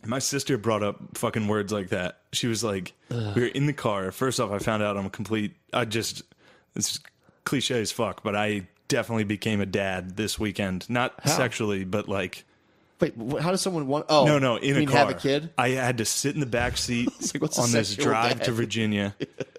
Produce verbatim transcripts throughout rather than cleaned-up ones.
My sister brought up fucking words like that. She was like, Ugh. we were in the car. First off, I found out I'm a complete, I just, it's cliche as fuck, but I definitely became a dad this weekend. Not how? Sexually, but like. Wait, how does someone want, oh. No, no, in you a mean car. have a kid? I had to sit in the back seat like, on this drive dad? to Virginia.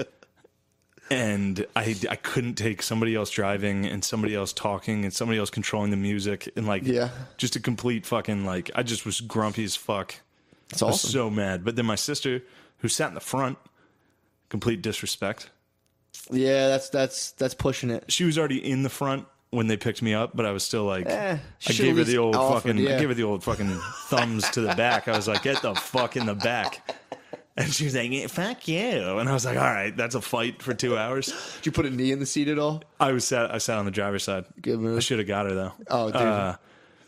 And I, I couldn't take somebody else driving and somebody else talking and somebody else controlling the music. And like, yeah. just a complete fucking, like, I just was grumpy as fuck. That's I was awesome. so mad. But then my sister, who sat in the front, complete disrespect. Yeah, that's that's that's pushing it. She was already in the front when they picked me up, but I was still like, eh, I gave her the old offered, fucking, yeah. I gave her the old fucking thumbs to the back. I was like, get the fuck in the back. And she was like, fuck you. And I was like, all right, that's a fight for two hours. Did you put a knee in the seat at all? I was sat, I sat on the driver's side. Good move. I should have got her though. Oh, dude. Uh,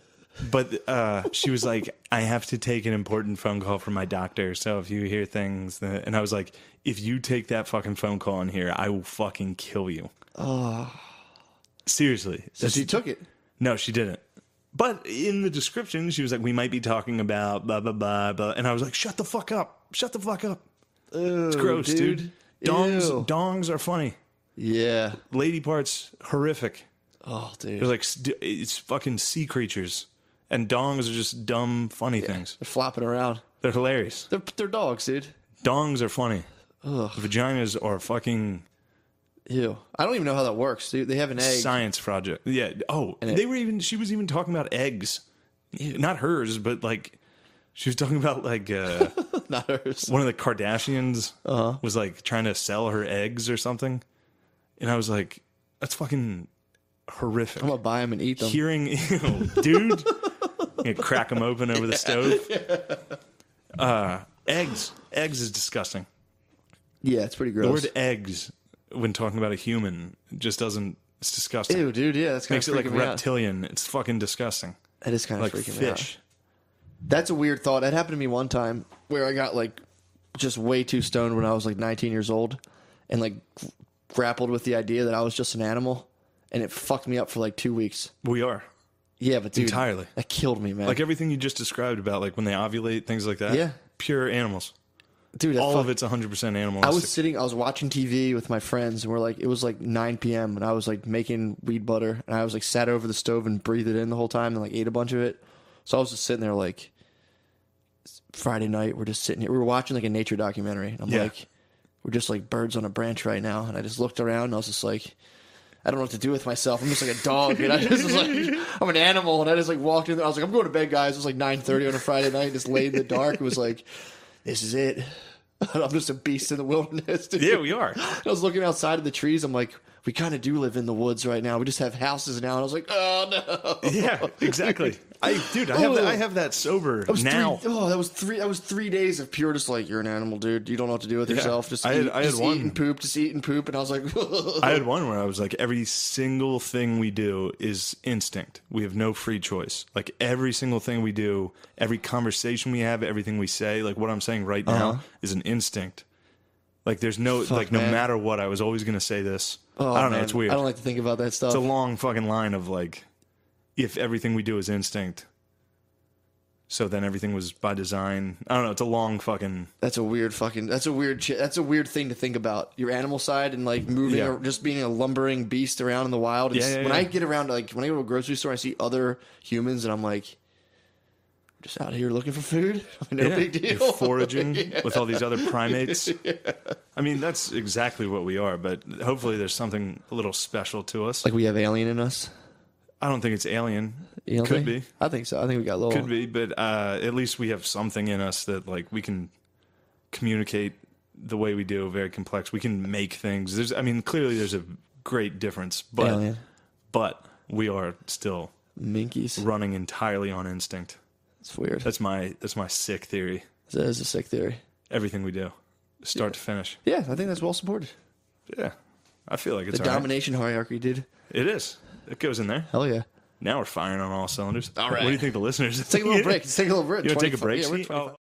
but uh, she was like, I have to take an important phone call from my doctor. So if you hear things, that... and I was like, if you take that fucking phone call in here, I will fucking kill you. Oh. Seriously. So she took it? No, she didn't. But in the description, she was like, we might be talking about blah, blah, blah, blah. And I was like, shut the fuck up. Shut the fuck up. Ew, it's gross, dude. dude. Dongs, Ew. dongs are funny. Yeah. Lady parts, horrific. Oh, dude. They're like, it's fucking sea creatures. And dongs are just dumb, funny yeah, things. They're flopping around. They're hilarious. They're, they're dogs, dude. Dongs are funny. Ugh. Vaginas are fucking... Ew. I don't even know how that works, dude. They have an egg. Science project. Yeah. Oh, and they it, were even, she was even talking about eggs. Ew. Not hers, but like, she was talking about like, uh, not hers. One of the Kardashians uh-huh. was like trying to sell her eggs or something. And I was like, that's fucking horrific. I'm going to buy them and eat them. Hearing, ew, dude, you crack them open over the stove. Yeah. Uh, eggs. Eggs is disgusting. Yeah, it's pretty gross. The word eggs, when talking about a human, just doesn't, it's disgusting. Ew, dude, yeah, that's kind Makes of it like me reptilian. Out. It's fucking disgusting. That is kind of like freaking fish. me out. That's a weird thought. That happened to me one time where I got like just way too stoned when I was like nineteen years old and like g- grappled with the idea that I was just an animal, and it fucked me up for like two weeks. We are. Yeah, but dude, entirely. That killed me, man. Like everything you just described about like when they ovulate, things like that. Yeah. Pure animals. Dude, all fuck, of it's one hundred percent animalistic. I was sitting, I was watching T V with my friends, and we're like, it was like nine p.m. and I was like making weed butter, and I was like sat over the stove and breathed it in the whole time and like ate a bunch of it. So I was just sitting there like, Friday night, we're just sitting here, we were watching like a nature documentary, and I'm yeah. like, we're just like birds on a branch right now, and I just looked around and I was just like, I don't know what to do with myself. I'm just like a dog, and I just was like, I'm an animal, and I just like walked in there. I was like, I'm going to bed, guys. It was like nine thirty on a Friday night, just laid in the dark. It was like, this is it. I'm just a beast in the wilderness. Dude. Yeah, we are. I was looking outside of the trees. I'm like, we kind of do live in the woods right now. We just have houses now. And I was like, oh no. Yeah, exactly. I, dude, I have that, I have that sober that was now. Three, oh, that was three. That was three days of pure, just like, you're an animal, dude. You don't know what to do with Yeah. yourself. Just I eat, had- I had just one- eat and poop. Just eat and poop. And I was like, I had one where I was like, every single thing we do is instinct. We have no free choice. Like every single thing we do, every conversation we have, everything we say, like what I'm saying right now Uh-huh. is an instinct. Like there's no, Fuck, like no man. matter what, I was always going to say this. oh, I don't know. man. It's weird. I don't like to think about that stuff. It's a long fucking line of like, if everything we do is instinct, so then everything was by design. I don't know. It's a long fucking. That's a weird fucking. That's a weird. Ch- that's a weird thing to think about. Your animal side and like moving, Yeah. or just being a lumbering beast around in the wild. And Yeah, s- yeah, when yeah. I get around, like when I go to a grocery store, I see other humans, and I'm like, I'm just out here looking for food. No Yeah, big deal. You're foraging Yeah. with all these other primates. Yeah. I mean, that's exactly what we are. But hopefully, there's something a little special to us. Like we have alien in us. I don't think it's alien. You don't Could think? be. I think so. I think we got a little. Could be, but uh, at least we have something in us that like we can communicate the way we do. Very complex. We can make things. There's, I mean, clearly there's a great difference, but Alien. but we are still Minkies. running entirely on instinct. It's weird. That's my that's my sick theory. That is a sick theory. Everything we do, start to finish. Yeah, I think that's well supported. Yeah, I feel like it's The all right. domination hierarchy, dude. It is. It goes in there. Hell yeah. Now we're firing on all cylinders. All right. What do you think the listeners? Let's take a little break. Let's take a little break. You want to take a twenty-five break? Yeah, we're Steve? Oh.